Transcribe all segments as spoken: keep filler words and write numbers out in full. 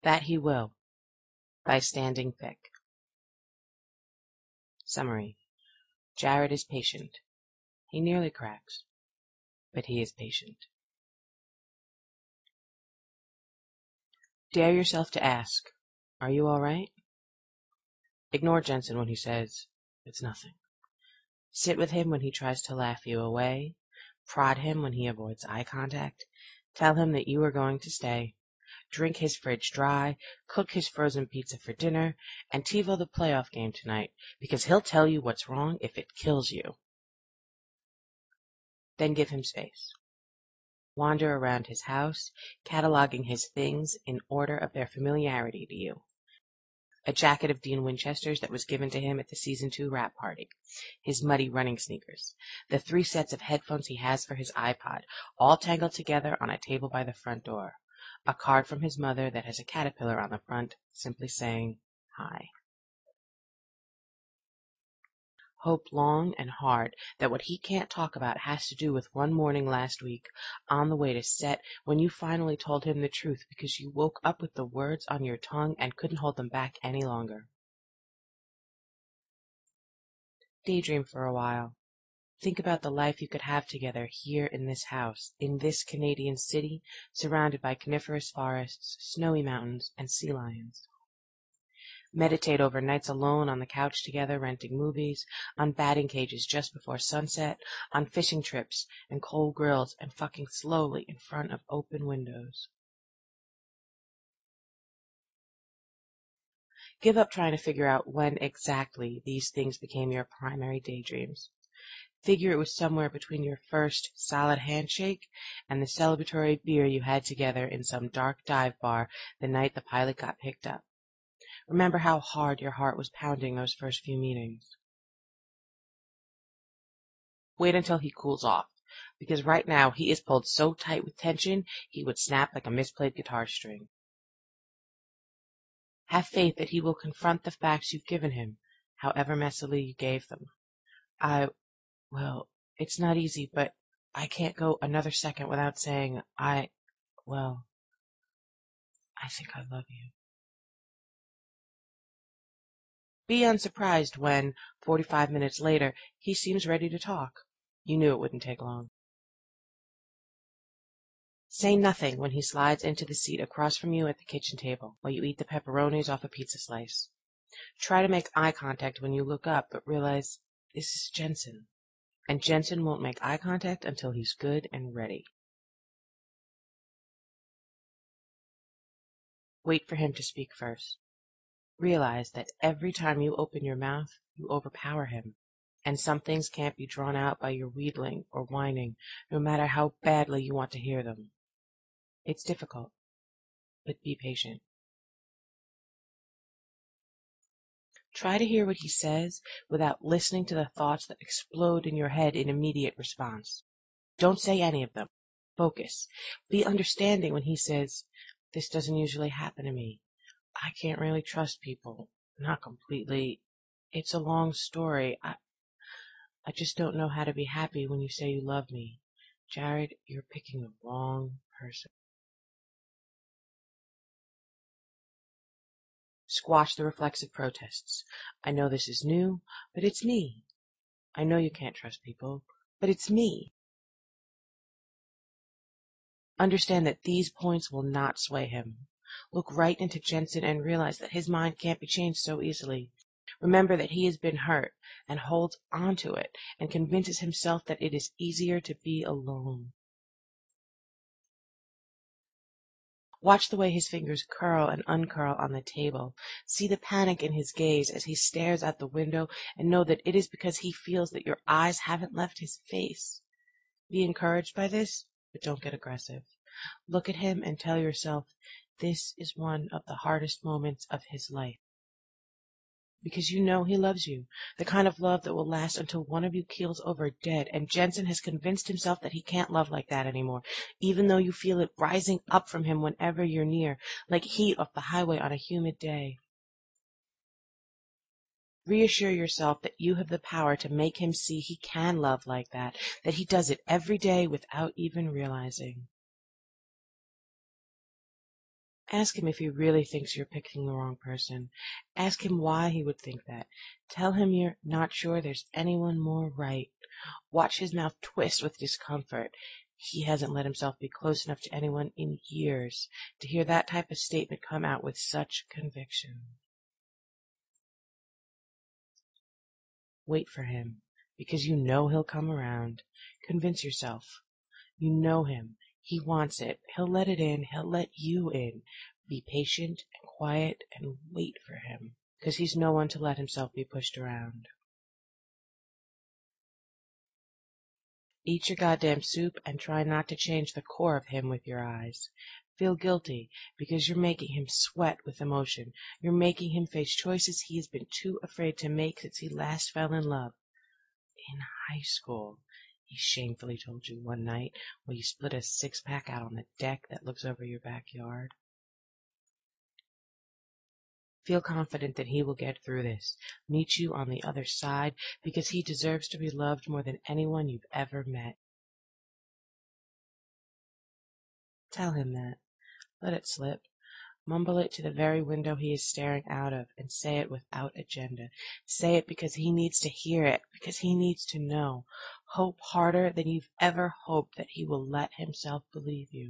That he will, by Standing Thick. Summary. Jared is patient. He nearly cracks, but he is patient. Dare yourself to ask, are you all right? Ignore Jensen when he says, it's nothing. Sit with him when he tries to laugh you away. Prod him when he avoids eye contact. Tell him that you are going to stay. Drink his fridge dry. Cook his frozen pizza for dinner. And TiVo the playoff game tonight, because he'll tell you what's wrong if it kills you. Then give him space. Wander around his house, cataloging his things in order of their familiarity to you. A jacket of Dean Winchester's that was given to him at the season two wrap party, his muddy running sneakers, the three sets of headphones he has for his iPod, all tangled together on a table by the front door, a card from his mother that has a caterpillar on the front, simply saying, hi. Hope long and hard that what he can't talk about has to do with one morning last week on the way to set when you finally told him the truth because you woke up with the words on your tongue and couldn't hold them back any longer. Daydream for a while. Think about the life you could have together here in this house, in this Canadian city, surrounded by coniferous forests, snowy mountains, and sea lions. Meditate over nights alone on the couch together renting movies, on batting cages just before sunset, on fishing trips and cold grills and fucking slowly in front of open windows. Give up trying to figure out when exactly these things became your primary daydreams. Figure it was somewhere between your first solid handshake and the celebratory beer you had together in some dark dive bar the night the pilot got picked up. Remember how hard your heart was pounding those first few meetings. Wait until he cools off, because right now he is pulled so tight with tension he would snap like a misplayed guitar string. Have faith that he will confront the facts you've given him, however messily you gave them. I, well, it's not easy, but I can't go another second without saying I, well, I think I love you. Be unsurprised when, forty-five minutes later, he seems ready to talk. You knew it wouldn't take long. Say nothing when he slides into the seat across from you at the kitchen table while you eat the pepperonis off a pizza slice. Try to make eye contact when you look up, but realize this is Jensen, and Jensen won't make eye contact until he's good and ready. Wait for him to speak first. Realize that every time you open your mouth, you overpower him, and some things can't be drawn out by your wheedling or whining, no matter how badly you want to hear them. It's difficult, but be patient. Try to hear what he says without listening to the thoughts that explode in your head in immediate response. Don't say any of them. Focus. Be understanding when he says, this doesn't usually happen to me. I can't really trust people. Not completely. It's a long story. I, I just don't know how to be happy when you say you love me. Jared, you're picking the wrong person. Squash the reflexive protests. I know this is new, but it's me. I know you can't trust people, but it's me. Understand that these points will not sway him. Look right into Jensen and realize that his mind can't be changed so easily. Remember that he has been hurt and holds on to it and convinces himself that it is easier to be alone. Watch the way his fingers curl and uncurl on the table. See the panic in his gaze as he stares out the window and know that it is because he feels that your eyes haven't left his face. Be encouraged by this, but don't get aggressive. Look at him and tell yourself this is one of the hardest moments of his life. Because you know he loves you, the kind of love that will last until one of you keels over dead, and Jensen has convinced himself that he can't love like that anymore, even though you feel it rising up from him whenever you're near, like heat off the highway on a humid day. Reassure yourself that you have the power to make him see he can love like that, that he does it every day without even realizing. Ask him if he really thinks you're picking the wrong person. Ask him why he would think that. Tell him you're not sure there's anyone more right. Watch his mouth twist with discomfort. He hasn't let himself be close enough to anyone in years to hear that type of statement come out with such conviction. Wait for him, because you know he'll come around. Convince yourself. You know him. He wants it. He'll let it in. He'll let you in. Be patient and quiet and wait for him, because he's no one to let himself be pushed around. Eat your goddamn soup and try not to change the core of him with your eyes. Feel guilty because you're making him sweat with emotion. You're making him face choices he has been too afraid to make since he last fell in love. In high school, he shamefully told you one night while you split a six-pack out on the deck that looks over your backyard. Feel confident that he will get through this, meet you on the other side, because he deserves to be loved more than anyone you've ever met. Tell him that. Let it slip. Mumble it to the very window he is staring out of, and say it without agenda. Say it because he needs to hear it, because he needs to know. Hope harder than you've ever hoped that he will let himself believe you.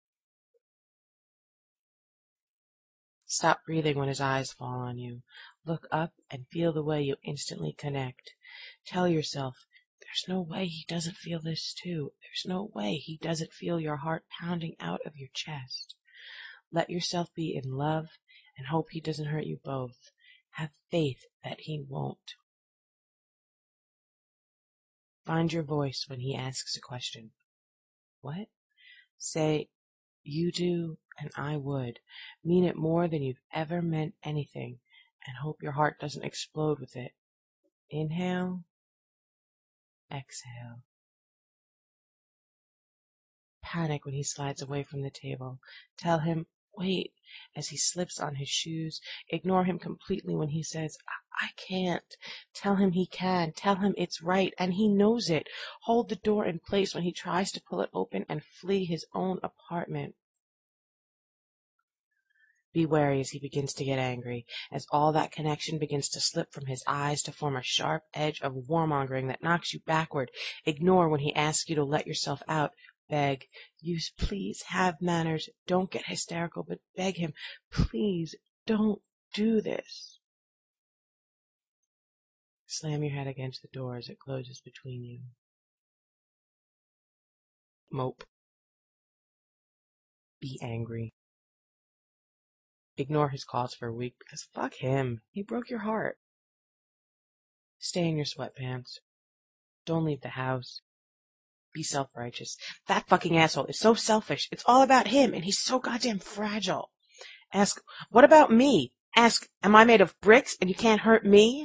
Stop breathing when his eyes fall on you. Look up and feel the way you instantly connect. Tell yourself, there's no way he doesn't feel this too. There's no way he doesn't feel your heart pounding out of your chest. Let yourself be in love and hope he doesn't hurt you both. Have faith that he won't. Find your voice when he asks a question. What? Say, you do and I would. Mean it more than you've ever meant anything, and hope your heart doesn't explode with it. Inhale, exhale. Panic when he slides away from the table. Tell him, wait, as he slips on his shoes. Ignore him completely when he says, I, I can't. Tell him he can. Tell him it's right, and he knows it. Hold the door in place when he tries to pull it open and flee his own apartment. Be wary as he begins to get angry, as all that connection begins to slip from his eyes to form a sharp edge of warmongering that knocks you backward. Ignore when he asks you to let yourself out. Beg. Use please, have manners. Don't get hysterical, but beg him, please don't do this. Slam your head against the door as it closes between you. Mope. Be angry. Ignore his calls for a week because fuck him. He broke your heart. Stay in your sweatpants. Don't leave the house. Be self-righteous. That fucking asshole is so selfish. It's all about him, and he's so goddamn fragile. Ask, what about me? Ask, am I made of bricks and you can't hurt me?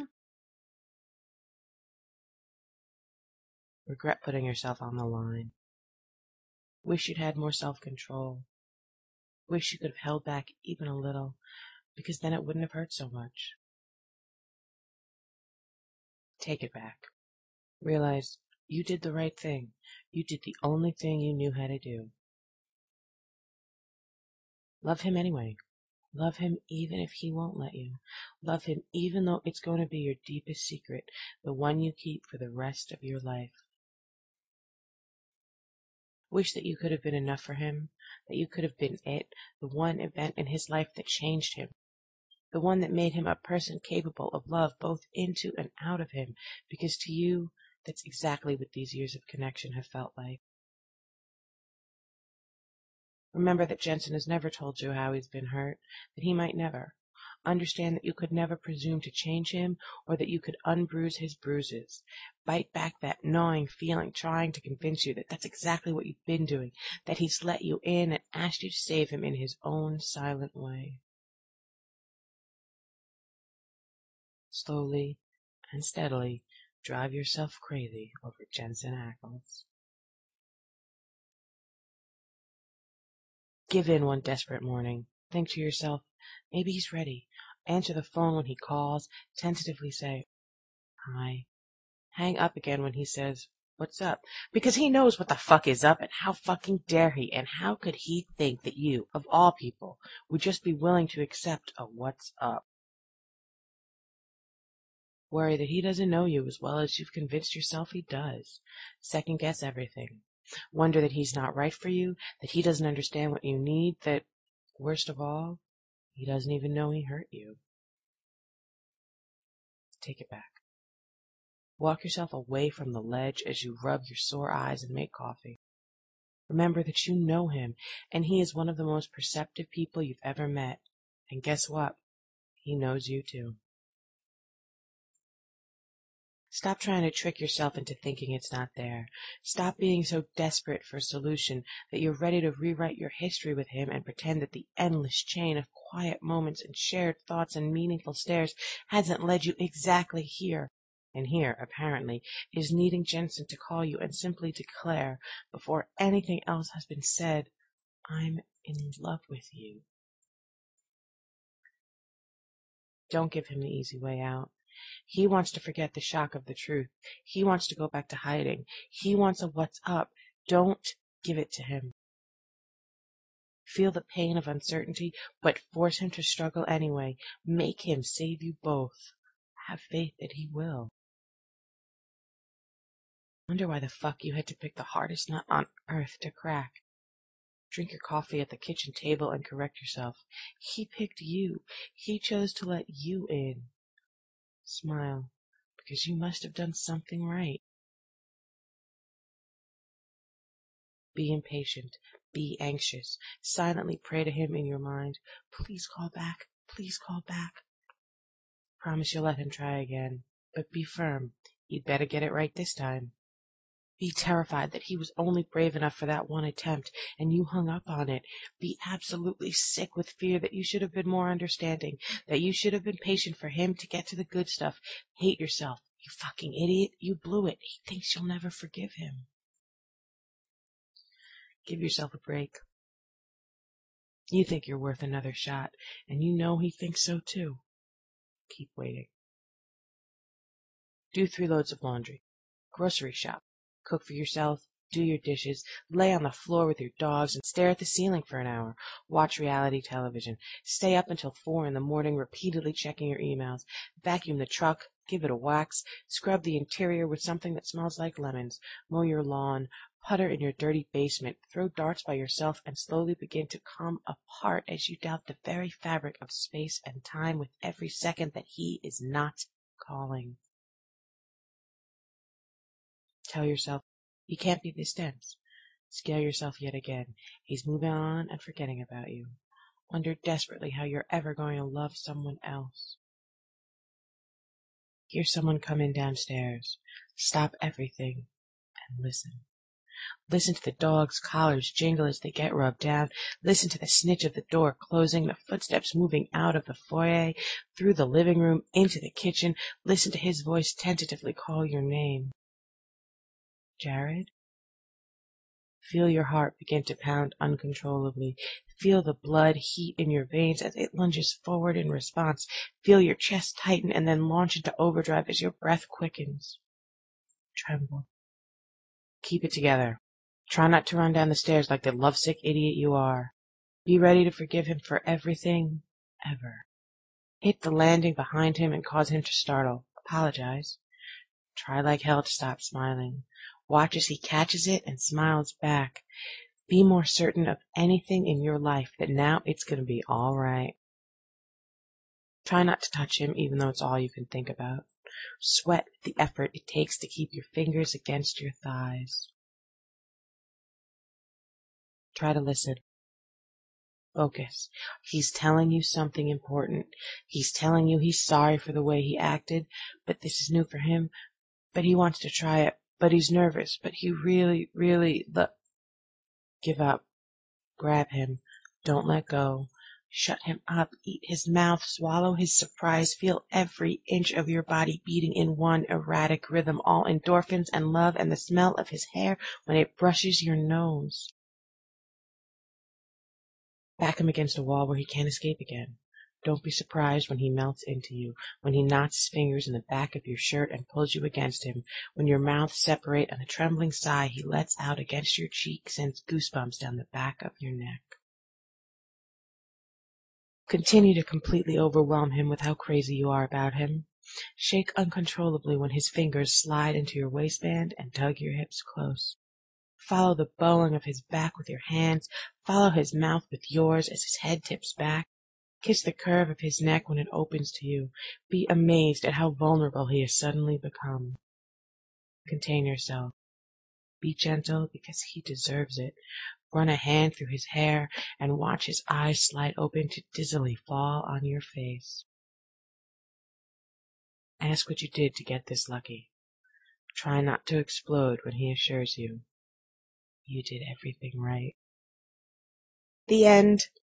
Regret putting yourself on the line. Wish you'd had more self-control. Wish you could have held back even a little, because then it wouldn't have hurt so much. Take it back. Realize you did the right thing. You did the only thing you knew how to do. Love him anyway. Love him even if he won't let you. Love him even though it's going to be your deepest secret, the one you keep for the rest of your life. Wish that you could have been enough for him, that you could have been it, the one event in his life that changed him, the one that made him a person capable of love both into and out of him, because to you, that's exactly what these years of connection have felt like. Remember that Jensen has never told you how he's been hurt, that he might never. Understand that you could never presume to change him, or that you could unbruise his bruises. Bite back that gnawing feeling trying to convince you that that's exactly what you've been doing, that he's let you in and asked you to save him in his own silent way. Slowly and steadily drive yourself crazy over Jensen Ackles. Give in one desperate morning. Think to yourself, maybe he's ready. Answer the phone when he calls. Tentatively say, hi. Hang up again when he says, What's up? Because he knows what the fuck is up, and how fucking dare he, and how could he think that you, of all people, would just be willing to accept a what's up? Worry that he doesn't know you as well as you've convinced yourself he does. Second guess everything. Wonder that he's not right for you, that he doesn't understand what you need, that, worst of all, he doesn't even know he hurt you. Take it back. Walk yourself away from the ledge as you rub your sore eyes and make coffee. Remember that you know him, and he is one of the most perceptive people you've ever met. And guess what? He knows you too. Stop trying to trick yourself into thinking it's not there. Stop being so desperate for a solution that you're ready to rewrite your history with him and pretend that the endless chain of quiet moments and shared thoughts and meaningful stares hasn't led you exactly here. And here, apparently, is needing Jensen to call you and simply declare, before anything else has been said, I'm in love with you. Don't give him the easy way out. He wants to forget the shock of the truth. He wants to go back to hiding. He wants a what's up. Don't give it to him. Feel the pain of uncertainty, but force him to struggle anyway. Make him save you both. Have faith that he will. Wonder why the fuck you had to pick the hardest nut on earth to crack. Drink your coffee at the kitchen table and correct yourself. He picked you. He chose to let you in. Smile, because you must have done something right. Be impatient. Be anxious. Silently pray to him in your mind. Please call back. Please call back. Promise you'll let him try again. But be firm. You'd better get it right this time. Be terrified that he was only brave enough for that one attempt, and you hung up on it. Be absolutely sick with fear that you should have been more understanding, that you should have been patient for him to get to the good stuff. Hate yourself. You fucking idiot. You blew it. He thinks you'll never forgive him. Give yourself a break. You think you're worth another shot, and you know he thinks so too. Keep waiting. Do three loads of laundry. Grocery shop. Cook for yourself. Do your dishes. Lay on the floor with your dogs and stare at the ceiling for an hour. Watch reality television. Stay up until four in the morning repeatedly checking your emails. Vacuum the truck. Give it a wax. Scrub the interior with something that smells like lemons. Mow your lawn. Putter in your dirty basement. Throw darts by yourself and slowly begin to come apart as you doubt the very fabric of space and time with every second that he is not calling. Tell yourself, he can't be this dense. Scare yourself yet again. He's moving on and forgetting about you. Wonder desperately how you're ever going to love someone else. Hear someone come in downstairs. Stop everything and listen. Listen to the dogs' collars jingle as they get rubbed down. Listen to the snitch of the door closing, the footsteps moving out of the foyer, through the living room, into the kitchen. Listen to his voice tentatively call your name. Jared? Feel your heart begin to pound uncontrollably. Feel the blood heat in your veins as it lunges forward in response. Feel your chest tighten and then launch into overdrive as your breath quickens. Tremble. Keep it together. Try not to run down the stairs like the lovesick idiot you are. Be ready to forgive him for everything, ever. Hit the landing behind him and cause him to startle. Apologize. Try like hell to stop smiling. Watch as he catches it and smiles back. Be more certain of anything in your life that now it's going to be all right. Try not to touch him even though it's all you can think about. Sweat the effort it takes to keep your fingers against your thighs. Try to listen. Focus. He's telling you something important. He's telling you he's sorry for the way he acted, but this is new for him. But he wants to try it. But he's nervous. But he really, really... Lo- Give up. Grab him. Don't let go. Shut him up. Eat his mouth. Swallow his surprise. Feel every inch of your body beating in one erratic rhythm. All endorphins and love and the smell of his hair when it brushes your nose. Back him against a wall where he can't escape again. Don't be surprised when he melts into you, when he knots his fingers in the back of your shirt and pulls you against him, when your mouths separate and the trembling sigh he lets out against your cheek sends goosebumps down the back of your neck. Continue to completely overwhelm him with how crazy you are about him. Shake uncontrollably when his fingers slide into your waistband and tug your hips close. Follow the bowing of his back with your hands. Follow his mouth with yours as his head tips back. Kiss the curve of his neck when it opens to you. Be amazed at how vulnerable he has suddenly become. Contain yourself. Be gentle because he deserves it. Run a hand through his hair and watch his eyes slide open to dizzily fall on your face. Ask what you did to get this lucky. Try not to explode when he assures you you did everything right. The end.